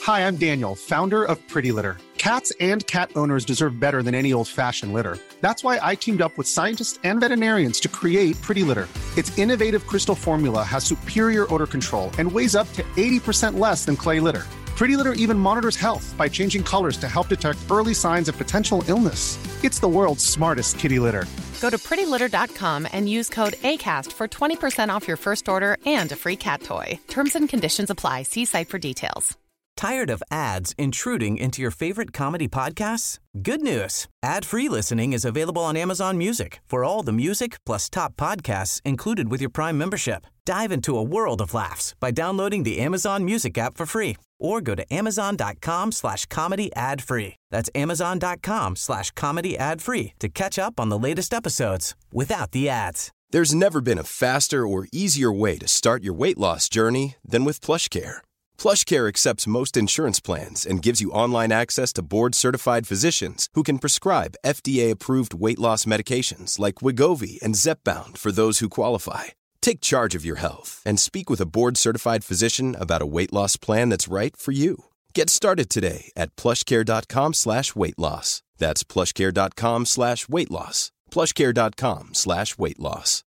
Hi, I'm Daniel, founder of Pretty Litter. Cats and cat owners deserve better than any old-fashioned litter. That's why I teamed up with scientists and veterinarians to create Pretty Litter. Its innovative crystal formula has superior odor control and weighs up to 80% less than clay litter. Pretty Litter even monitors health by changing colors to help detect early signs of potential illness. It's the world's smartest kitty litter. Go to prettylitter.com and use code ACAST for 20% off your first order and a free cat toy. Terms and conditions apply. See site for details. Tired of ads intruding into your favorite comedy podcasts? Good news. Ad-free listening is available on Amazon Music for all the music plus top podcasts included with your Prime membership. Dive into a world of laughs by downloading the Amazon Music app for free or go to amazon.com/comedy ad-free. That's amazon.com/comedy ad-free to catch up on the latest episodes without the ads. There's never been a faster or easier way to start your weight loss journey than with PlushCare. PlushCare accepts most insurance plans and gives you online access to board-certified physicians who can prescribe FDA-approved weight loss medications like Wegovy and Zepbound for those who qualify. Take charge of your health and speak with a board-certified physician about a weight loss plan that's right for you. Get started today at plushcare.com/weight loss. That's plushcare.com/weight loss. plushcare.com/weight loss.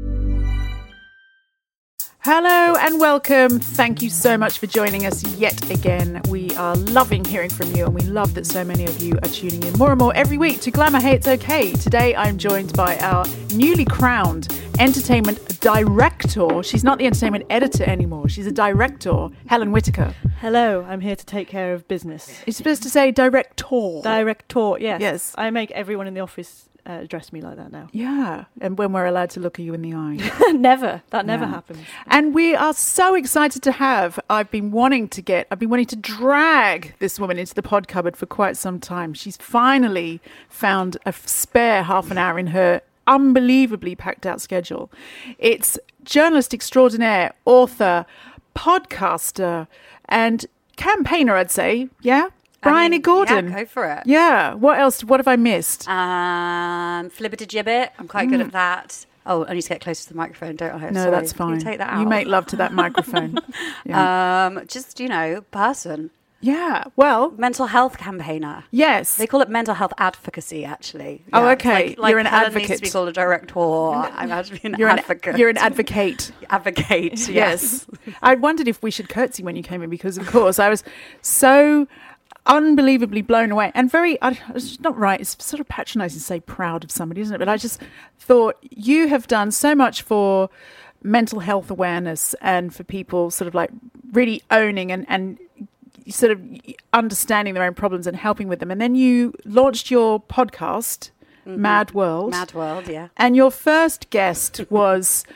Hello and welcome. Thank you so much for joining us yet again. We are loving hearing from you, and we love that so many of you are tuning in more and more every week to Glamour Hey It's Okay. Today I'm joined by our newly crowned entertainment director. She's not the entertainment editor anymore. She's a director, Helen Whitaker. Hello, I'm here to take care of business. You're supposed to say director. Director, yes. Yes. I make everyone in the office address me like that now. Yeah, and when we're allowed to look at you in the eye. Never. That never happens. And we are so excited to have, I've been wanting to drag this woman into the pod cupboard for quite some time. She's finally found a spare half an hour in her unbelievably packed out schedule. It's journalist extraordinaire, author, podcaster, and campaigner, I'd say. Yeah? Bryony Gordon. Yeah, go for it. Yeah. What else? What have I missed? Flibbertigibbet. I'm quite good at that. Oh, I need to get closer to the microphone, don't I? No, Sorry. that's fine. Can you take that out? You make love to that microphone. Yeah. Just, person. Yeah. Well, mental health campaigner. Yes. They call it mental health advocacy, actually. Oh, Yeah. okay. Like You're an Helen advocate. needs to be called a director. I'm actually an You're advocate. You're an advocate. Advocate, yes. I wondered if we should curtsy when you came in because, of course, I was so unbelievably blown away and it's not right. It's sort of patronizing to say proud of somebody, isn't it? But I just thought you have done so much for mental health awareness and for people sort of like really owning and sort of understanding their own problems and helping with them. And then you launched your podcast, Mad World. Mad World, yeah. And your first guest was,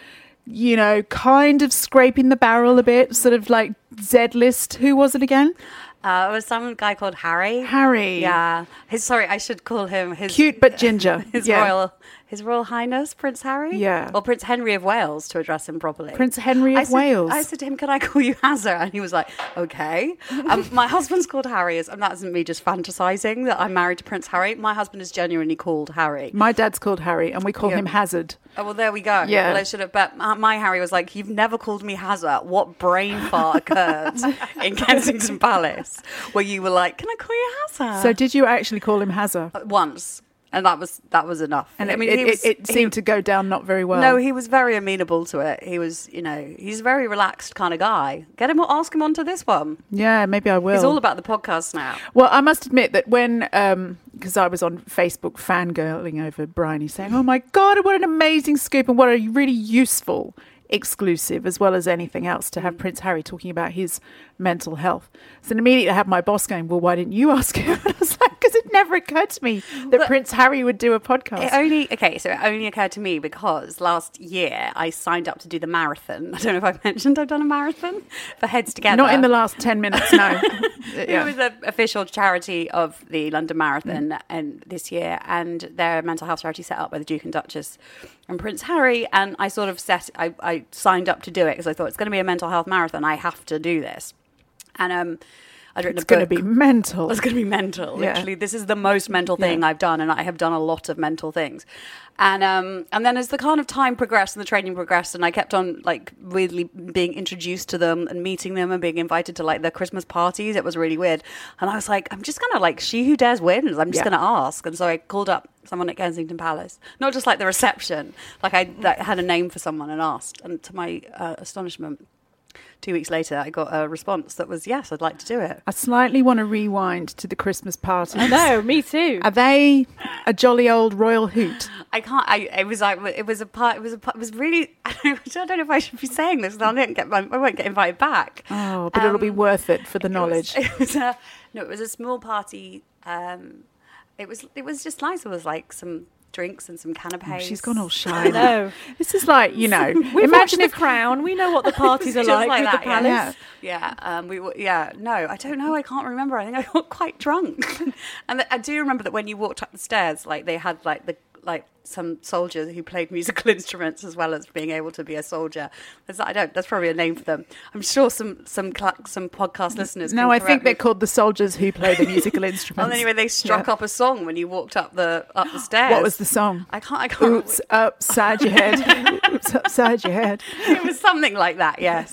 kind of scraping the barrel a bit, sort of like Z-list. Who was it again? It was some guy called Harry. Harry. Yeah. I should call him his... Cute but ginger. His Royal Highness, Prince Harry? Yeah. Or Prince Henry of Wales, to address him properly. Prince Henry of Wales. I said to him, can I call you Hazza? And he was like, okay. My husband's called Harry, and that isn't me just fantasizing that I'm married to Prince Harry. My husband is genuinely called Harry. My dad's called Harry, and we call him Hazard. Oh, well, there we go. Yeah. Well, I should have, but my Harry was like, you've never called me Hazza. What brain fart occurred in Kensington Palace where you were like, can I call you Hazza? So did you actually call him Hazza? Once. And that was enough. And it seemed to go down not very well. No, he was very amenable to it. He was, he's a very relaxed kind of guy. Ask him onto this one. Yeah, maybe I will. He's all about the podcast now. Well, I must admit that when, because I was on Facebook fangirling over Bryony saying, oh my God, what an amazing scoop and what a really useful exclusive as well as anything else to have Prince Harry talking about his mental health. So immediately I had my boss going, well, why didn't you ask him? And I was like, because it never occurred to me that Prince Harry would do a podcast. It only occurred to me because last year I signed up to do the marathon. I don't know if I've mentioned I've done a marathon for Heads Together. Not in the last 10 minutes, no. It was the official charity of the London Marathon and this year, and their mental health charity set up by the Duke and Duchess and Prince Harry. And I sort of I signed up to do it because I thought it's going to be a mental health marathon. I have to do this. And I'd written It's a book. going to be mental. It's going to be mental. Yeah. Literally, this is the most mental thing I've done, and I have done a lot of mental things. And then as the kind of time progressed and the training progressed, and I kept on like really being introduced to them and meeting them and being invited to like their Christmas parties, it was really weird. And I was like, I'm just gonna like she who dares wins. I'm just gonna ask. And so I called up someone at Kensington Palace, not just like the reception, like I had a name for someone and asked. And to my astonishment, 2 weeks later, I got a response that was, yes, I'd like to do it. I slightly want to rewind to the Christmas party. No, me too. Are they a jolly old royal hoot? I can't. It was really. I don't know if I should be saying this. I won't get invited back. Oh, but it'll be worth it for the knowledge. It was a small party. It was just nice. There was like some drinks and some canapes. She's gone all shy. No. This is like, We've imagine watched if The Crown. We know what the parties are Just like like with that, the palace. Yeah. No, I don't know. I can't remember. I think I got quite drunk, and I do remember that when you walked up the stairs, like they had some soldiers who played musical instruments as well as being able to be a soldier. That's probably a name for them. I'm sure some podcast listeners. No, can I think correct me. they're called the soldiers who play the musical instruments. Well, anyway, they struck up a song when you walked up the stairs. What was the song? I can't. Oops, upside your head. Oops, upside your head. It was something like that. Yes.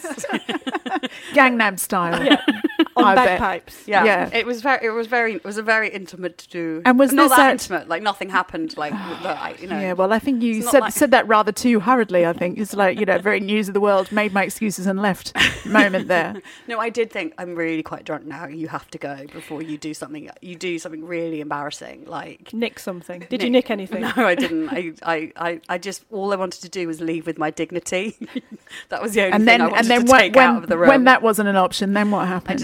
Gangnam Style. Yeah. On I bet. bagpipes. Yeah. It was a very intimate do. And was not this that at- intimate? Like nothing happened. Like Yeah, well, I think you It's not said that rather too hurriedly. I think it's like, very news of the world, made my excuses and left moment there. No, I did think I'm really quite drunk now. You have to go before you do something. You do something really embarrassing, like Nick something. Did you nick anything? No, I didn't. I just all I wanted to do was leave with my dignity. That was the only thing I wanted to take out of the room. when that wasn't an option, then what happened?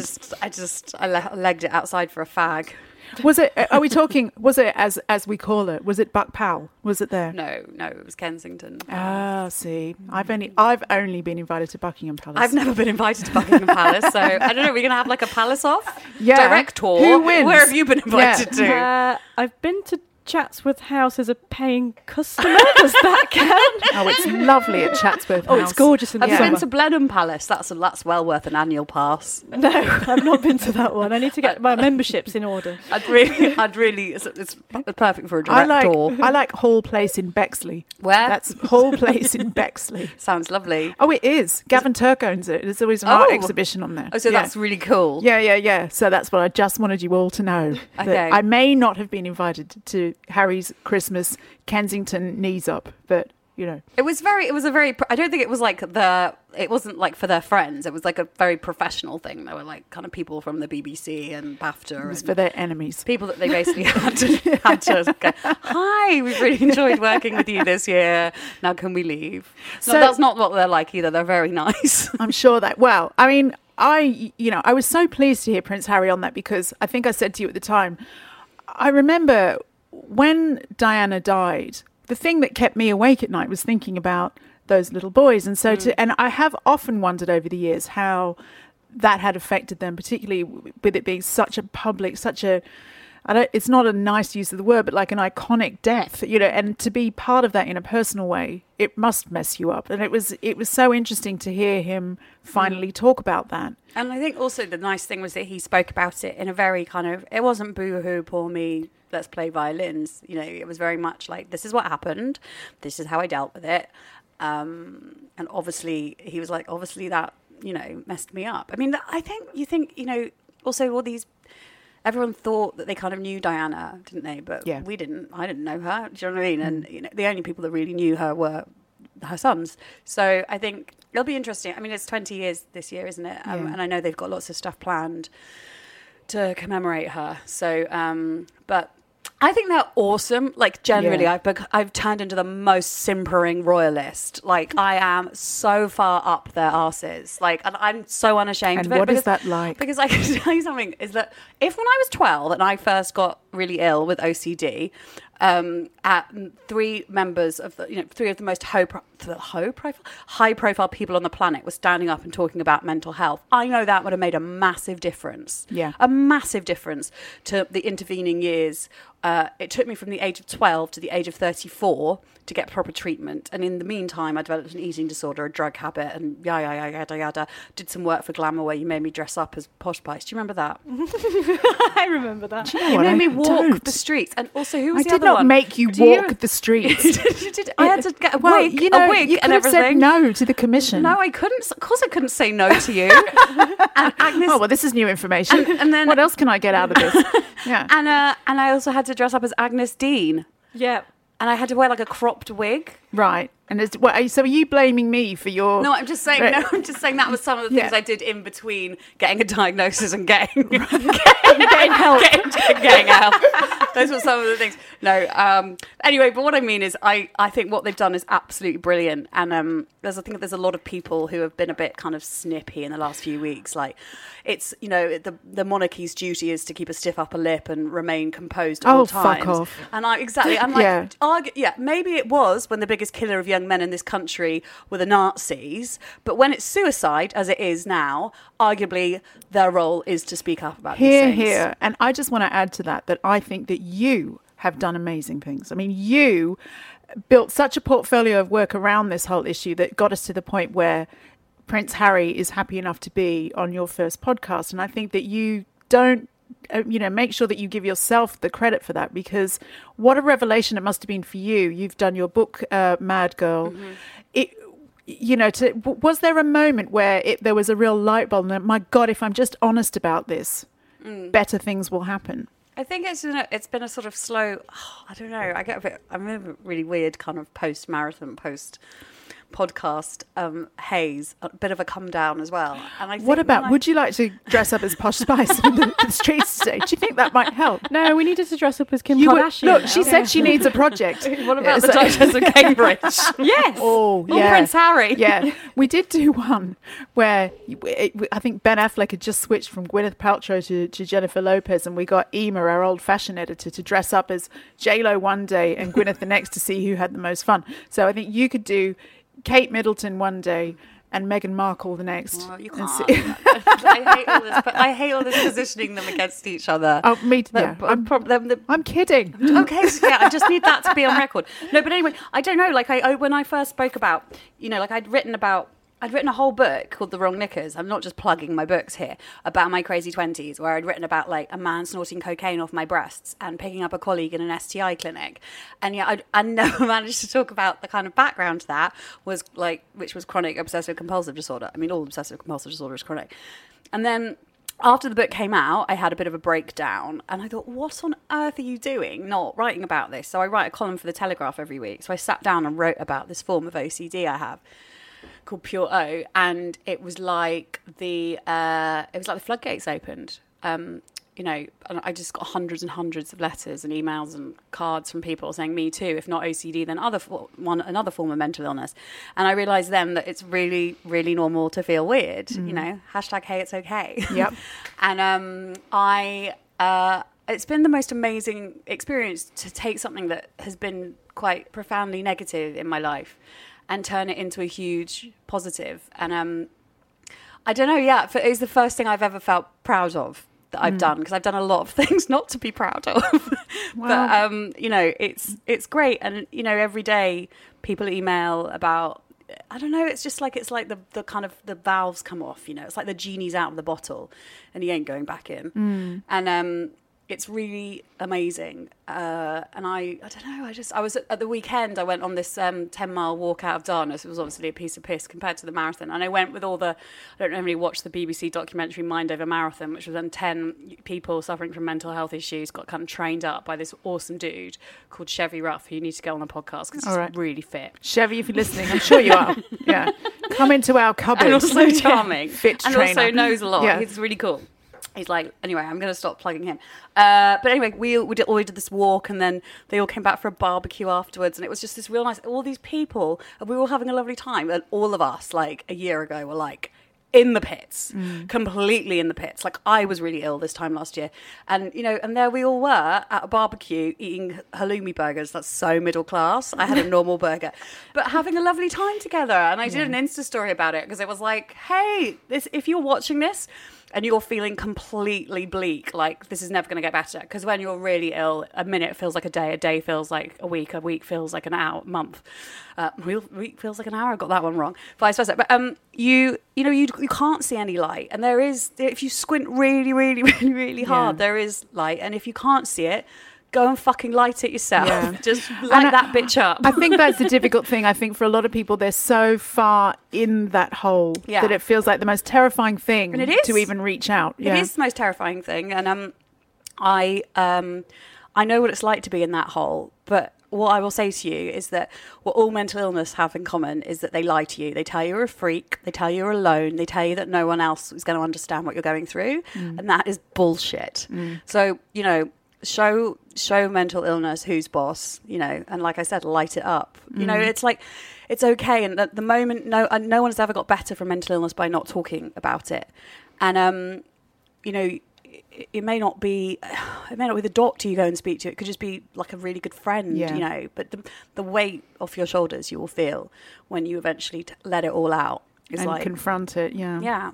I legged it outside for a fag. Was it? Are we talking? Was it as we call it? Was it Buck Powell? Was it there? No, it was Kensington. Ah, see, I've only been invited to Buckingham Palace. I've never been invited to Buckingham Palace, so I don't know. We're going to have like a palace off? Yeah. Direct tour? Who wins? Where have you been invited to? I've been to Chatsworth House as a paying customer. Does that count? Oh, it's lovely at Chatsworth Oh, House. it's gorgeous in the Have you been summer. to Blenheim Palace? That's well worth an annual pass. No, I've not been to that one. I need to get my memberships in order. I'd really. It's perfect for a direct tour. I like Hall Place in Bexley. Where? That's Hall Place in Bexley. Sounds lovely. Oh, it is. Gavin Turk owns it. There's always an art exhibition on there. Oh, so that's really cool. Yeah. So that's what I just wanted you all to know. That Okay. I may not have been invited to Harry's Christmas Kensington knees up, but It was a very. I don't think it was like it wasn't like for their friends. It was like a very professional thing. There were like kind of people from the BBC and BAFTA. it was and for their enemies. people that they basically had to go, hi, we've really enjoyed working with you this year. Now can we leave? No, So- that's not what they're like either. They're very nice. I'm sure that. Well, I mean, I was so pleased to hear Prince Harry on that because I think I said to you at the time, I remember when Diana died, the thing that kept me awake at night was thinking about those little boys. And so and I have often wondered over the years how that had affected them, particularly with it being such a public, it's not a nice use of the word, but like an iconic death, and to be part of that in a personal way, it must mess you up. And it was so interesting to hear him finally talk about that. And I think also the nice thing was that he spoke about it in a very kind of, it wasn't boo-hoo, poor me, let's play violins. It was very much like, this is what happened. This is how I dealt with it. And obviously, he was like, obviously that, messed me up. I mean, I think, also all these, everyone thought that they kind of knew Diana, didn't they? But Yeah. we didn't. I didn't know her. Do you know what I mean? And the only people that really knew her were her sons. So I think it'll be interesting. I mean, it's 20 years this year, isn't it? And I know they've got lots of stuff planned to commemorate her. So, but I think they're awesome. Like, generally, Yeah. I've turned into the most simpering royalist. Like, I am so far up their arses. Like, and I'm so unashamed And of it. what is because- that like? Because I can tell you something, is that if when I was 12 and I first got really ill with OCD, at three members of three of the most high profile people on the planet were standing up and talking about mental health. I know that would have made a massive difference. Yeah. A massive difference to the intervening years. It took me from the age of 12 to the age of 34 to get proper treatment. And in the meantime, I developed an eating disorder, a drug habit, and yada, yada. Did some work for Glamour where you made me dress up as Posh Spice. Do you remember that? I remember that. You made me walk the streets. And also, who was the other one? I did not make you walk the streets. I had to get a wig, you and everything. Said no to the commission. No, I couldn't. Of course I couldn't say no to you. And Agnes... Oh, well, this is new information. And then... What else can I get out of this? Yeah. And I also had to dress up as Agnes Dean. Yeah. And I had to wear like a cropped wig. Right. And so are you blaming me for your... No, I'm just saying that was some of the things I did in between getting a diagnosis and getting help. Getting help. Those were some of the things. No. Anyway, but what I mean is I think what they've done is absolutely brilliant. And I think there's a lot of people who have been a bit kind of snippy in the last few weeks. Like, it's, the monarchy's duty is to keep a stiff upper lip and remain composed at all times. Fuck off. And I'm like, maybe it was when the biggest killer of young men in this country were the Nazis, but when it's suicide, as it is now, arguably their role is to speak up about these things. Here. And I just want to add to that I think that you have done amazing things. I mean, you built such a portfolio of work around this whole issue that got us to the point where Prince Harry is happy enough to be on your first podcast. And I think that you don't make sure that you give yourself the credit for that, because what a revelation it must have been for you. You've done your book, Mad Girl. Mm-hmm. Was there a moment where there was a real light bulb and, my God, if I'm just honest about this, better things will happen? I think it's been a sort of slow, I don't know, I'm in a really weird kind of post-marathon, post-podcast haze, a bit of a come down as well. And I think would you like to dress up as Posh Spice in the streets today? Do you think that might help? No, we needed to dress up as Kim Kardashian. Look, she said she needs a project. What about the Duchess of Cambridge? Yes. Oh, yeah. Or Prince Harry. Yeah. We did do one where I think Ben Affleck had just switched from Gwyneth Paltrow to Jennifer Lopez, and we got Emma, our old fashion editor, to dress up as J-Lo one day and Gwyneth the next to see who had the most fun. So I think you could do Kate Middleton one day and Meghan Markle the next. Oh, you can't. I hate all this positioning them against each other. Oh, me too. Yeah. I'm kidding. Okay, so I just need that to be on record. No, but anyway, I don't know. Like, when I first spoke about, I'd written a whole book called The Wrong Knickers. I'm not just plugging my books here, about my crazy 20s, where I'd written about like a man snorting cocaine off my breasts and picking up a colleague in an STI clinic. And I never managed to talk about the kind of background to that which was chronic obsessive compulsive disorder. I mean, all obsessive compulsive disorder is chronic. And then after the book came out, I had a bit of a breakdown and I thought, what on earth are you doing not writing about this? So I write a column for The Telegraph every week. So I sat down and wrote about this form of OCD I have, called Pure O, and it was like the floodgates opened. And I just got hundreds and hundreds of letters and emails and cards from people saying, me too, if not OCD, then another form of mental illness. And I realised then that it's really, really normal to feel weird. Hashtag hey, it's okay. Yep. And it's been the most amazing experience to take something that has been quite profoundly negative in my life and turn it into a huge positive. And I don't know, it's the first thing I've ever felt proud of that I've done, because I've done a lot of things not to be proud of. Wow. But, it's great. And, every day people email about, I don't know, it's like the kind of the valves come off, it's like the genie's out of the bottle and he ain't going back in. And it's really amazing. And I don't know, I was at the weekend, I went on this 10-mile walk out of darkness. It was obviously a piece of piss compared to the marathon. And I went with I don't know if you watched the BBC documentary Mind Over Marathon, which was on 10 people suffering from mental health issues, got kind of trained up by this awesome dude called Chevy Ruff, who you need to get on the podcast because he's really fit. Chevy, if you're listening, I'm sure you are. Yeah. Come into our cupboard. And also charming. Fit and trainer. Also knows a lot. Yeah. He's really cool. He's like, anyway, I'm going to stop plugging him. But anyway, we did this walk, and then they all came back for a barbecue afterwards, and it was just this real nice, all these people, and we were all having a lovely time, and all of us, like, a year ago, were like, in the pits, completely in the pits. Like, I was really ill this time last year. And, you know, and there we all were at a barbecue eating halloumi burgers. That's so middle class. I had a normal burger. But having a lovely time together. And I did an Insta story about it because it was like, hey, if you're watching this and you're feeling completely bleak, like, this is never going to get better. Because when you're really ill, a minute feels like a day feels like a week feels like an hour, month. Week feels like an hour. I got that one wrong. Vice versa. But you can't see any light, and there is, if you squint really, really, really, really hard, there is light. And if you can't see it, go and fucking light it yourself. Yeah. Just light that bitch up. I think that's the difficult thing. I think for a lot of people, they're so far in that hole that it feels like the most terrifying thing to even reach out. It is the most terrifying thing, and I know what it's like to be in that hole, but what I will say to you is that what all mental illness have in common is that they lie to you. They tell you you're a freak. They tell you you're alone. They tell you that no one else is going to understand what you're going through. And that is bullshit. So, you know, show mental illness who's boss, you know, and like I said, light it up. You know, it's like, it's okay. And at the moment, no one has ever got better from mental illness by not talking about it. And, you know, it may not be the doctor you go and speak to. It could just be like a really good friend, you know. But the weight off your shoulders you will feel when you eventually let it all out. And like, confront it, Yeah.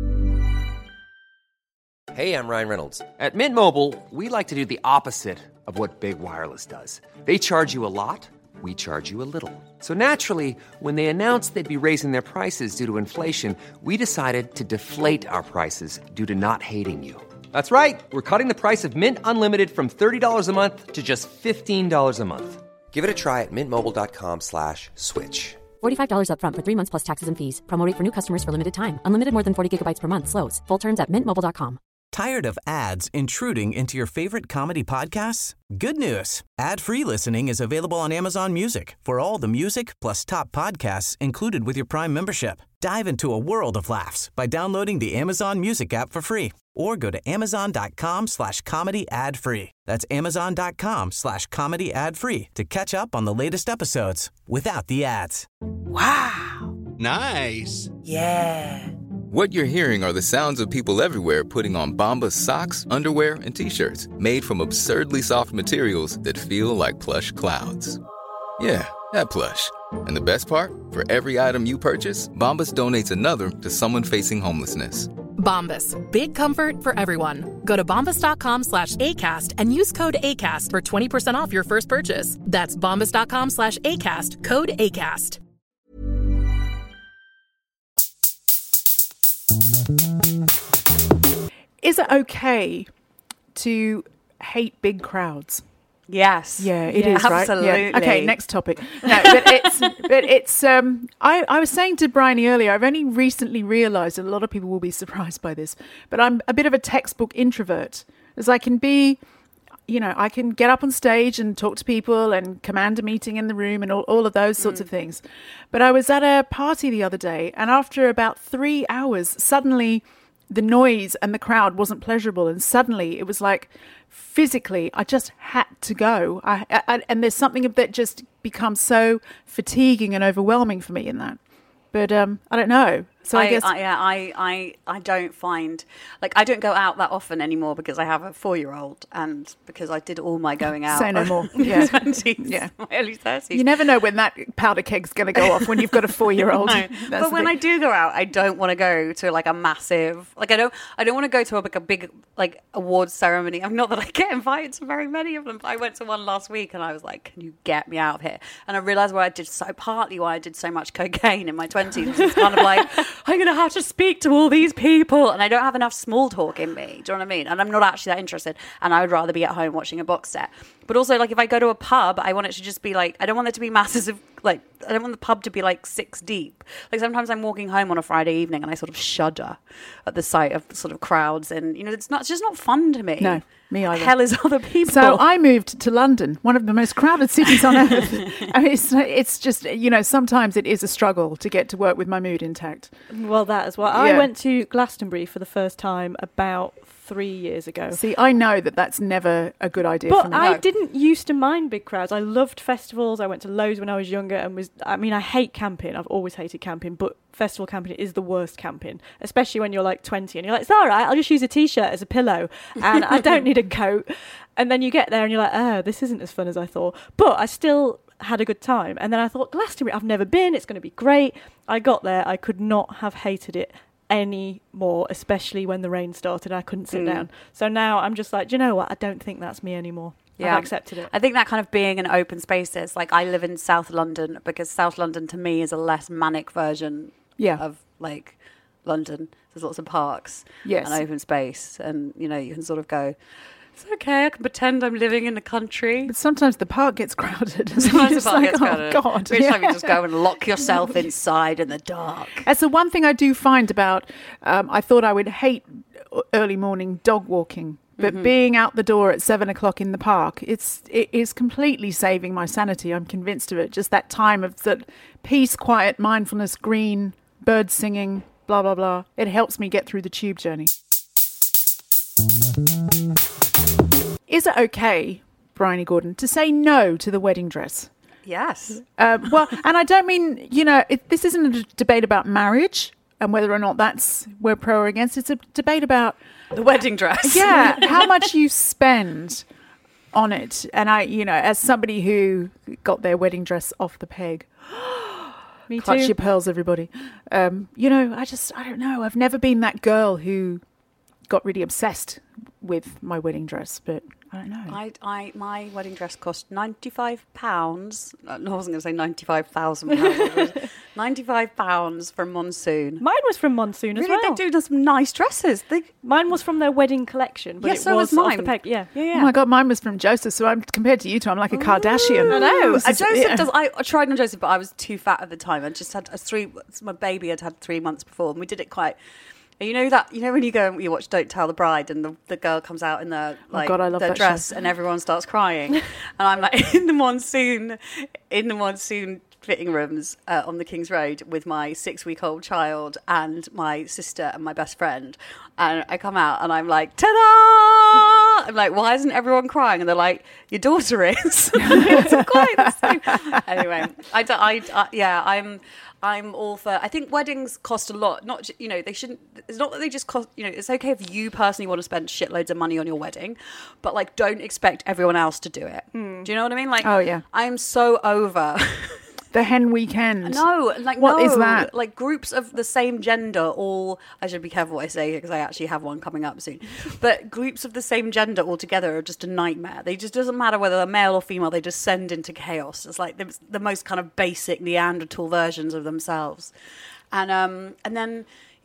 Hey, I'm Ryan Reynolds. At Mint Mobile, we like to do the opposite of what Big Wireless does. They charge you a lot. We charge you a little. So naturally, when they announced they'd be raising their prices due to inflation, we decided to deflate our prices due to not hating you. That's right. We're cutting the price of Mint Unlimited from $30 a month to just $15 a month. Give it a try at mintmobile.com/switch. $45 up front for 3 months plus taxes and fees. Promo rate for new customers for limited time. Unlimited more than 40 gigabytes per month. Slows full terms at mintmobile.com. Tired of ads intruding into your favorite comedy podcasts? Good news. Ad-free listening is available on Amazon Music for all the music plus top podcasts included with your Prime membership. Dive into a world of laughs by downloading the Amazon Music app for free or go to amazon.com/comedy ad-free. That's amazon.com/comedy ad-free to catch up on the latest episodes without the ads. Wow. Nice. Yeah. What you're hearing are the sounds of people everywhere putting on Bombas socks, underwear, and T-shirts made from absurdly soft materials that feel like plush clouds. Yeah, that plush. And the best part? For every item you purchase, Bombas donates another to someone facing homelessness. Bombas. Big comfort for everyone. Go to bombas.com/ACAST and use code ACAST for 20% off your first purchase. That's bombas.com/ACAST. Code ACAST. Is it okay to hate big crowds? Yes. Yeah, it is, right? Absolutely. Yeah. Okay, next topic. No, but it's I was saying to Bryony earlier, I've only recently realised, and a lot of people will be surprised by this, but I'm a bit of a textbook introvert. As I can be, you know, I can get up on stage and talk to people and command a meeting in the room and all of those sorts of things. But I was at a party the other day, and after about 3 hours, suddenly the noise and the crowd wasn't pleasurable, and suddenly it was like physically I just had to go. And there's something that just becomes so fatiguing and overwhelming for me in that. But I don't know. So I guess I don't find, like, I don't go out that often anymore because I have a 4-year-old and because I did all my going out. Say no more. Yeah. 20s, yeah. My early 30s. You never know when that powder keg's going to go off when you've got a 4-year-old. No. But when I do go out, I don't want to go to like a massive, like I don't want to go to a big like awards ceremony. I'm not that I get invited to very many of them, but I went to one last week and I was like, can you get me out of here? And I realised partly why I did so much cocaine in my 20s. It's kind of like, I'm going to have to speak to all these people and I don't have enough small talk in me. Do you know what I mean? And I'm not actually that interested and I would rather be at home watching a box set. But also, like, if I go to a pub, I want it to just be like, I don't want there to be masses of, like, I don't want the pub to be like 6 deep. Like, sometimes I'm walking home on a Friday evening and I sort of shudder at the sight of sort of crowds and, you know, it's just not fun to me. No, me either. Hell is other people. So I moved to London, one of the most crowded cities on earth. I mean, it's just, you know, sometimes it is a struggle to get to work with my mood intact. Well, that as well. I went to Glastonbury for the first time about 3 years ago. See, I know that that's never a good idea for But me. I didn't used to mind big crowds. I loved festivals. I went to loads when I was younger and I hate camping. I've always hated camping, but festival camping is the worst camping, especially when you're like 20 and you're like, it's all right, I'll just use a t-shirt as a pillow and I don't need a coat. And then you get there and you're like, oh, this isn't as fun as I thought. But I still had a good time. And then I thought, Glastonbury, I've never been. It's going to be great. I got there. I could not have hated it any more, especially when the rain started. I couldn't sit down. So now I'm just like, do you know what? I don't think that's me anymore. Yeah. I've accepted it. I think that kind of being in open spaces, like I live in South London because South London to me is a less manic version of like London. There's lots of parks and open space, and you know, you can sort of go, it's okay, I can pretend I'm living in the country. But sometimes the park gets crowded. Sometimes the park gets crowded. Oh, God. Each time you just go and lock yourself inside in the dark. That's the one thing I do find about, I thought I would hate early morning dog walking. But being out the door at 7 o'clock in the park, it is completely saving my sanity. I'm convinced of it. Just that time of that peace, quiet, mindfulness, green, birds singing, blah, blah, blah. It helps me get through the tube journey. Is it okay, Bryony Gordon, to say no to the wedding dress? Yes. Well, and I don't mean, you know, this isn't a debate about marriage and whether or not we're pro or against. It's a debate about the wedding dress. Yeah, how much you spend on it. And I, you know, as somebody who got their wedding dress off the peg, Me clutch too. your pearls, everybody. You know, I don't know. I've never been that girl who got really obsessed with my wedding dress, but I don't know. My wedding dress cost £95. No, I wasn't going to say £95,000. £95 from Monsoon. Mine was from Monsoon as Really, well. they do some nice dresses. Mine was from their wedding collection, but Yes, it so was was off mine. the peg. Yeah. Oh my God, mine was from Joseph. So I'm compared to you two, I'm like a Kardashian. I know. This is- Joseph yeah. does. I tried on Joseph, but I was too fat at the time. I just had my baby had had 3 months before, and we did it quite. You know when you go and you watch Don't Tell the Bride and the girl comes out in the God, I love the that dress show. and everyone starts crying, and I'm like in the monsoon fitting rooms on the King's Road with my 6-week-old child and my sister and my best friend, and I come out and I'm like, ta-da! I'm like, why isn't everyone crying? And they're like, your daughter is. It's quite the same. Anyway, I'm all for. I think weddings cost a lot. Not they shouldn't. It's not that they just cost. It's okay if you personally want to spend shitloads of money on your wedding, but like, don't expect everyone else to do it. Do you know what I mean? Like, Oh, yeah. I'm so over. The hen weekend. No, What is that? Like groups of the same gender, all. I should be careful what I say because I actually have one coming up soon. But groups of the same gender all together are just a nightmare. They just doesn't matter whether they're male or female. They just send into chaos. It's like the most kind of basic Neanderthal versions of themselves, and then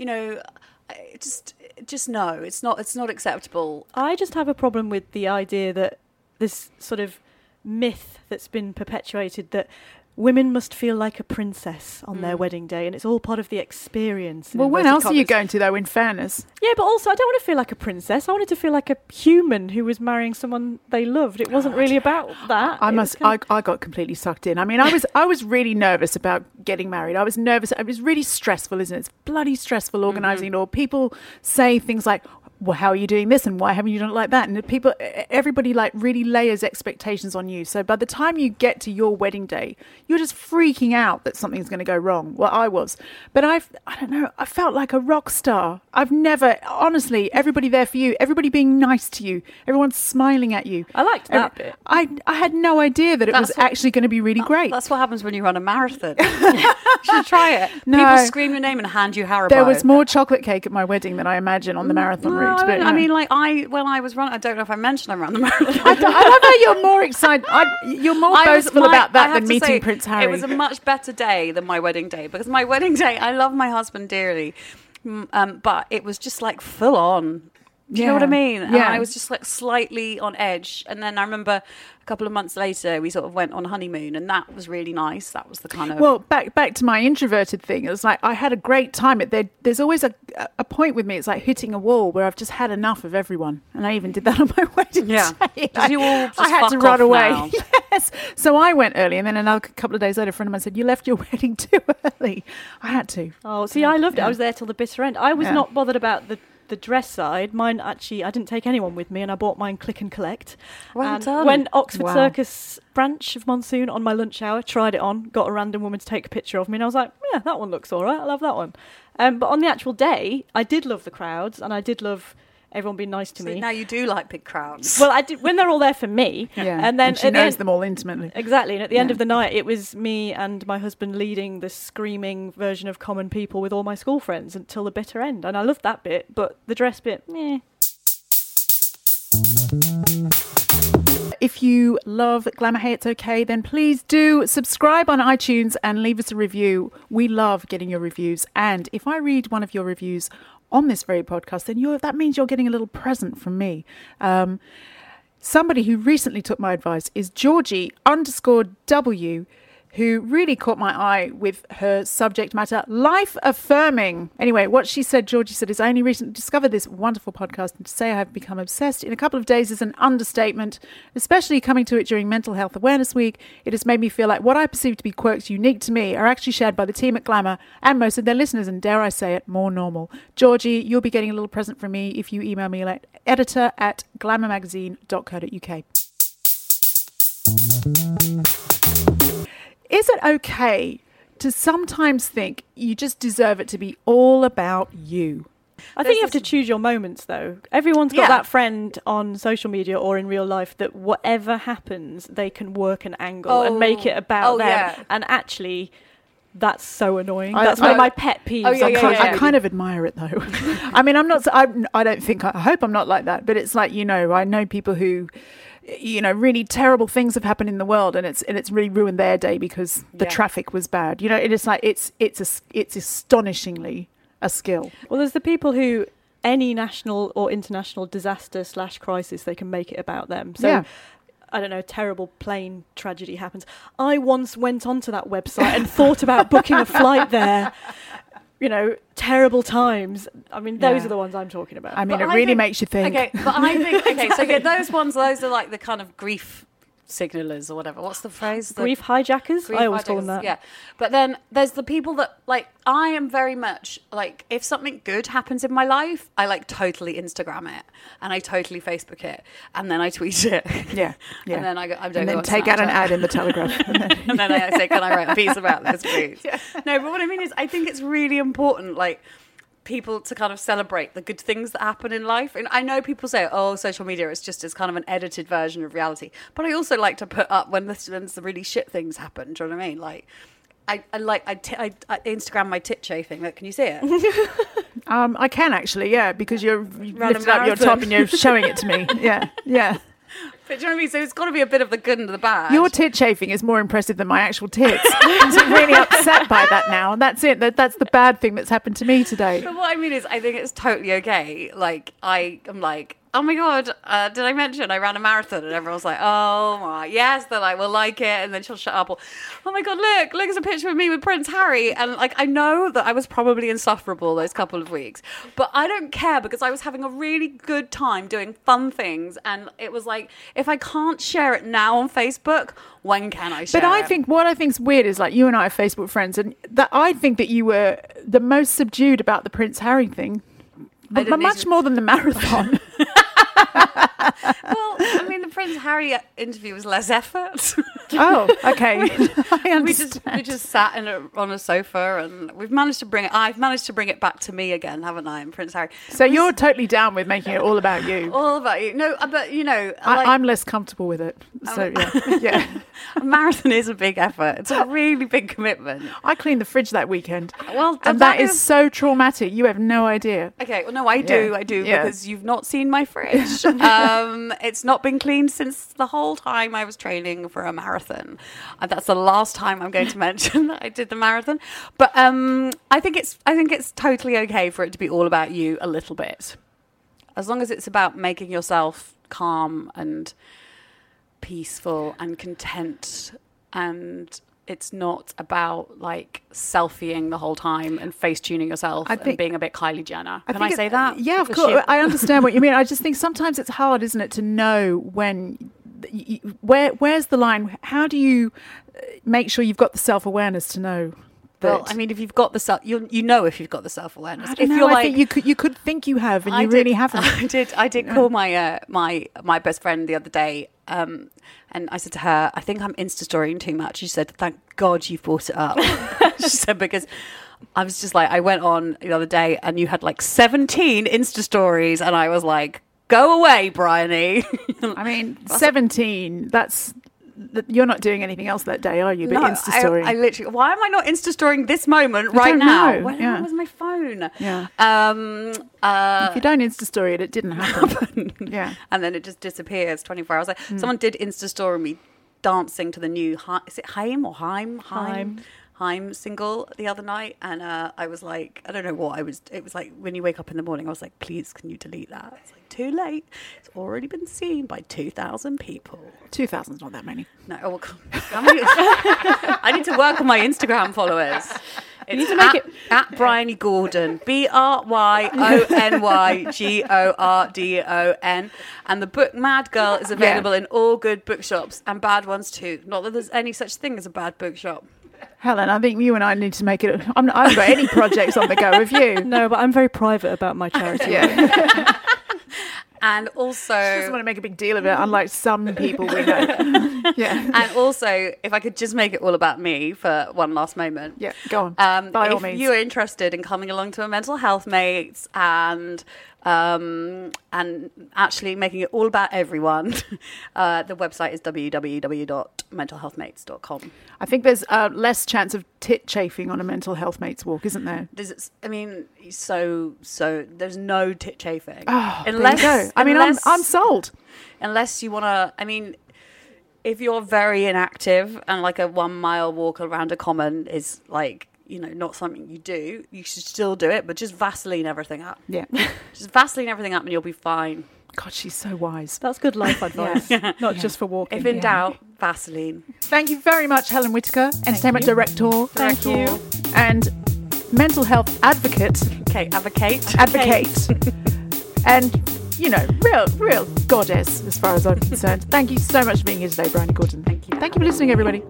just no, it's not acceptable. I just have a problem with the idea that this sort of myth that's been perpetuated that women must feel like a princess on their wedding day, and it's all part of the experience. Well, when else are you going to, though, in fairness? Yeah, but also I don't want to feel like a princess. I wanted to feel like a human who was marrying someone they loved. It wasn't really about that. I got completely sucked in. I mean, I was really nervous about getting married. I was nervous. It was really stressful, isn't it? It's bloody stressful organising it all. People say things like, well, how are you doing this and why haven't you done it like that? And everybody like really layers expectations on you. So by the time you get to your wedding day, you're just freaking out that something's going to go wrong. Well, I was. But I don't know, I felt like a rock star. I've never, honestly, everybody there for you, everybody being nice to you, everyone smiling at you. I liked that bit. I had no idea that it was actually going to be really great. That's what happens when you run a marathon. You should try it. No. People scream your name and hand you Haribo. There was more chocolate cake at my wedding than I imagine on the marathon route. But, I mean, like when I was running, I don't know if I mentioned I ran the marathon. I love how you're more excited. You're more boastful about that than meeting Prince Harry. It was a much better day than my wedding day, because my wedding day, I love my husband dearly, but it was just like full on. Do you know what I mean? And I was just like slightly on edge. And then I remember a couple of months later, we sort of went on honeymoon, and that was really nice. That was the kind of... Well, back to my introverted thing. It was like I had a great time. There's always a point with me. It's like hitting a wall where I've just had enough of everyone. And I even did that on my wedding day. You all just I had to fuck run off away. now. Yes. So I went early, and then another couple of days later, a friend of mine said, you left your wedding too early. I had to. Oh, see, I loved it. I was there till the bitter end. I was not bothered about the the dress side, mine actually, I didn't take anyone with me, and I bought mine click and collect. Well and done. Went Oxford Wow. Circus branch of Monsoon on my lunch hour, tried it on, got a random woman to take a picture of me, and I was like, yeah, that one looks all right, I love that one. But on the actual day, I did love the crowds, and I did love everyone being nice to So me. now you do like big crowds. Well, I did when they're all there for me, and then she at the knows end- them all intimately. Exactly, and at the end Yeah. of the night, it was me and my husband leading the screaming version of Common People with all my school friends until the bitter end, and I loved that bit, but the dress bit, meh. If you love Glamour Hey It's Okay, then please do subscribe on iTunes and leave us a review. We love getting your reviews, and if I read one of your reviews on this very podcast, then that means you're getting a little present from me. Somebody who recently took my advice is Georgie_W, who really caught my eye with her subject matter, life affirming. Anyway, what she said, Georgie said, is I only recently discovered this wonderful podcast, and to say I have become obsessed in a couple of days is an understatement, especially coming to it during Mental Health Awareness Week. It has made me feel like what I perceive to be quirks unique to me are actually shared by the team at Glamour and most of their listeners, and dare I say it, more normal. Georgie, you'll be getting a little present from me if you email me at editor@glamourmagazine.co.uk. Is it okay to sometimes think you just deserve it to be all about you? I think you have to choose your moments, though. Everyone's got that friend on social media or in real life that whatever happens, they can work an angle and make it about them. Yeah. And actually, that's so annoying. I- That's I- one of my pet peeves. Oh, yeah, on yeah, social I media. kind of admire it though. I mean, I'm not. I don't think. I hope I'm not like that. But it's like, I know people who, really terrible things have happened in the world, and it's really ruined their day because the traffic was bad. It is like it's astonishingly a skill. Well, there's the people who any national or international disaster / crisis, they can make it about them. So. Yeah. I don't know, a terrible plane tragedy happens. I once went onto that website and thought about booking a flight there. Terrible times. I mean, those Yeah. are the ones I'm talking about. I mean, But it I really think- makes you think. Okay, but I think so those are like the kind of grief signalers or whatever. What's the phrase? The Grief hijackers? grief I always call them hijackers, that. Yeah, but then there's the people that I am very much like, if something good happens in my life, I totally Instagram it and I totally Facebook it and then I tweet it. Yeah, yeah. And then I don't and go then on take out an Snapchat. ad in the Telegraph. And then I say, can I write a piece about this, please? No, but what I mean is, I think it's really important, people to kind of celebrate the good things that happen in life. And I know people say, oh, social media is just as kind of an edited version of reality. But I also like to put up when the really shit things happen. Do you know what I mean? I Instagram my tit chafing. Can you see it? I can actually, yeah, because you've Ran a lifted up your marathon. top and you're showing it to me. Yeah, yeah. But do you know what I mean? So it's got to be a bit of the good and the bad. Your tit chafing is more impressive than my actual tits. I'm really upset by that now. That's it. That's the bad thing that's happened to me today. But what I mean is, I think it's totally okay. I'm like, oh my God, did I mention I ran a marathon? And everyone's like, oh my, yes. They're like, we'll like it. And then she'll shut up. Or, oh my God, look, it's a picture of me with Prince Harry. And I know that I was probably insufferable those couple of weeks, but I don't care because I was having a really good time doing fun things. And it was like, if I can't share it now on Facebook, when can I share But I it? think what I think's weird is you and I are Facebook friends, and that I think that you were the most subdued about the Prince Harry thing, but didn't much even- more than the marathon. Well, I mean, the Prince Harry interview was less effort. Oh, okay. I understand. we just sat on a sofa, and we've managed to bring it. I've managed to bring it back to me again, haven't I? And Prince Harry. So you're totally down with making it all about you. All about you. No, but I'm less comfortable with it. So yeah. a marathon is a big effort. It's a really big commitment. I cleaned the fridge that weekend. Well, and that is so traumatic. You have no idea. Okay, well, no, I do, Yeah. because you've not seen my fridge. It's not been cleaned since the whole time I was training for a marathon. And that's the last time I'm going to mention that I did the marathon. But I think it's totally okay for it to be all about you a little bit, as long as it's about making yourself calm and peaceful and content, and it's not about selfieing the whole time and face tuning yourself and being a bit Kylie Jenner. Can I say that? Yeah, of Was course. she- I understand what you mean. I just think sometimes it's hard, isn't it, to know when, where's the line? How do you make sure you've got the self-awareness to know Well, I mean, if you've got the self, you know if you've got the self-awareness. I don't know. I think you could think you have, and you really haven't. I did call my my best friend the other day, and I said to her, I think I'm Insta-storying too much. She said, thank God you brought it up. She said, because I was just like, I went on the other day and you had like 17 Insta stories, and I was like, go away, Bryony. I mean, 17, you're not doing anything else that day, are you? But no, Insta story. I literally, why am I not Insta storying this moment right now? Know. Where was my phone? Yeah. If you don't Insta story it didn't happen. Yeah. And then it just disappears 24 hours. Like, someone did Insta story me dancing to the new, is it Haim or Haim single the other night, and I was like, I don't know what it was like when you wake up in the morning, I was like, please can you delete that? It's like, too late, it's already been seen by 2,000 people. 2,000's not that many. No, I need to work on my Instagram followers. You need to make it at Bryony Gordon, BryonyGordon, and the book Mad Girl is available in all good bookshops and bad ones too. Not that there's any such thing as a bad bookshop. Helen, I think you and I need to make it. I haven't got any projects on the go with you. No, but I'm very private about my charity. Yeah. And also, she doesn't want to make a big deal of it, unlike some people we know. Yeah. And also, if I could just make it all about me for one last moment. Yeah, go on. By all means. If you are interested in coming along to a Mental Health Mates and actually making it all about everyone, the website is www.mentalhealthmates.com. I think there's less chance of tit chafing on a Mental Health Mates walk, isn't there? So there's no tit chafing. Oh, unless, there you go. I mean, I'm sold. Unless you want to, I mean, if you're very inactive and like a 1 mile walk around a common is like, not something you do, you should still do it, but just Vaseline everything up. Yeah. Just Vaseline everything up and you'll be fine. God, she's so wise. That's good life advice, not just for walking. If in doubt, Vaseline. Thank you very much, Helen Whitaker, Entertainment Director. Thank you. And mental health advocate. Okay, advocate. And, real goddess as far as I'm concerned. Thank you so much for being here today, Bryony Gordon. Thank you. Thank you for listening, everybody.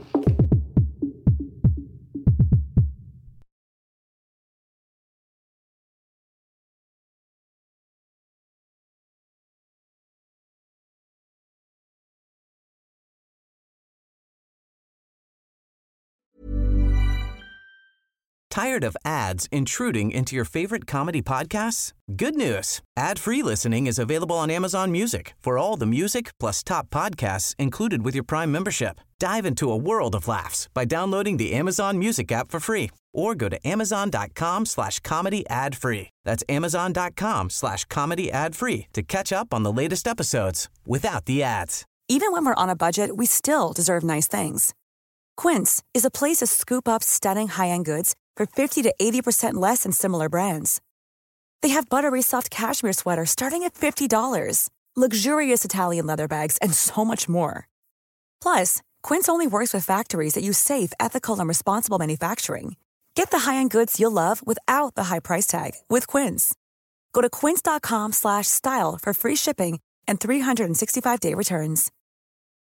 Tired of ads intruding into your favorite comedy podcasts? Good news. Ad-free listening is available on Amazon Music for all the music plus top podcasts included with your Prime membership. Dive into a world of laughs by downloading the Amazon Music app for free or go to amazon.com/comedy ad-free. That's amazon.com/comedy ad-free to catch up on the latest episodes without the ads. Even when we're on a budget, we still deserve nice things. Quince is a place to scoop up stunning high-end goods for 50 to 80% less than similar brands. They have buttery soft cashmere sweaters starting at $50, luxurious Italian leather bags, and so much more. Plus, Quince only works with factories that use safe, ethical, and responsible manufacturing. Get the high-end goods you'll love without the high price tag with Quince. Go to quince.com/style for free shipping and 365-day returns.